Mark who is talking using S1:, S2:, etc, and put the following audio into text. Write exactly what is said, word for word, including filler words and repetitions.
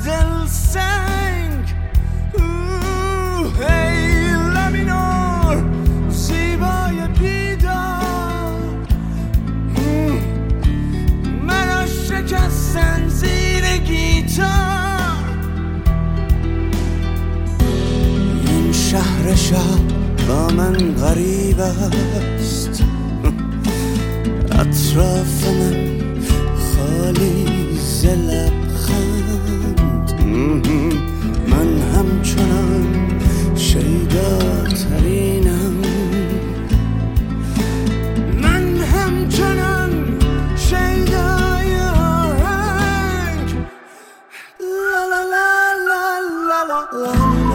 S1: دل سنگ. هی لبینور زیبای بیدار، منو شکستن زیر گیتار. این شهر شب با من غریب است، اطراف من خالی ز لبخند. من همچنان شیداترینم، من همچنان شیدای آهنگ. لا لا لا لا لا لا.